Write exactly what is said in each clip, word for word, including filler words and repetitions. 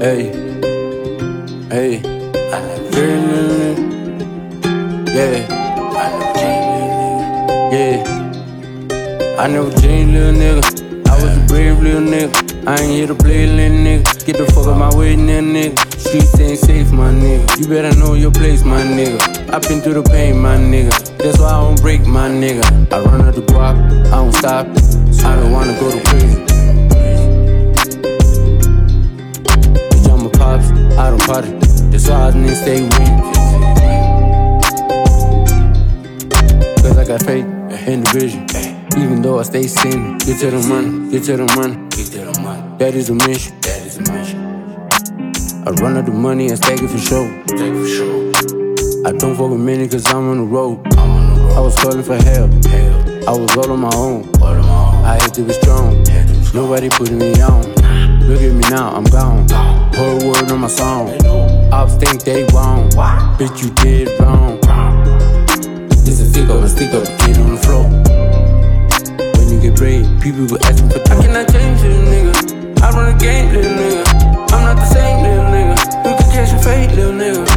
Hey, hey, I never dreamed, little nigga. Yeah, I never dreamed, little nigga. Yeah, I never dreamed, little nigga. I was a brave little nigga. I ain't here to play, little nigga. Get the fuck out my way, little nigga. Streets ain't safe, my nigga. You better know your place, my nigga. I been through the pain, my nigga. That's why I don't break, my nigga. I run out the guap, I don't stop. I don't wanna go to prison. Bitch, I'm a pops, I don't party. That's why I need to stay with. Cause I got faith in the vision. Even though I stay sinning. Get to the money, get to the money. Get to the money. That is a mission. That is a mission. I run out the money and stack it for sure. Stack it for sure. I don't fuck with many cause I'm on the road. I'm on the road. I was calling for help. help. I was all on my own. All on my own. I had to be strong. Had to be strong. Nobody putting me on. Look at me now, I'm gone. Whole word on my song. Ops think they wrong. Bitch, you did wrong. This a stick up, a stick up, get on the floor. When you get paid, people go asking for time. I cannot change, little nigga. I run a game, little nigga. I'm not the same, little nigga. You can catch your fate, little nigga.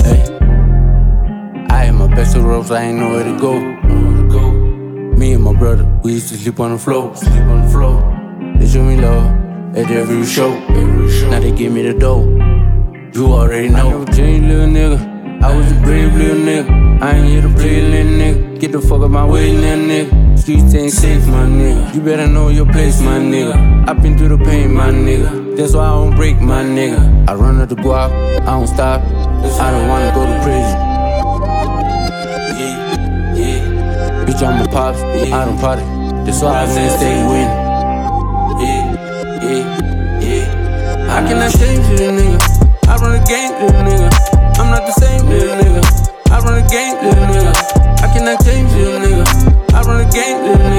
Hey, I had my best of ropes, I ain't know where to go. Me and my brother, we used to sleep on the floor. Sleep on the floor. They show me love at every show. Now they give me the dough. You already know. I never changed, little nigga. I was a brave little nigga. I ain't here to play, little nigga. Get the fuck out my way, little nigga. Streets ain't safe, my nigga. You better know your place, my nigga. I been through the pain, my nigga. That's why I don't break, my nigga. I run out the guap, I don't stop. I don't wanna go to prison. Yeah, yeah. Bitch, I'm a pops, I don't party. That's why I say stay winning. Yeah, yeah, yeah. I cannot change, little nigga. I run a game, little nigga. I'm not the same, little nigga. I run a game, little nigga. I cannot change, little nigga. I run a game, little nigga.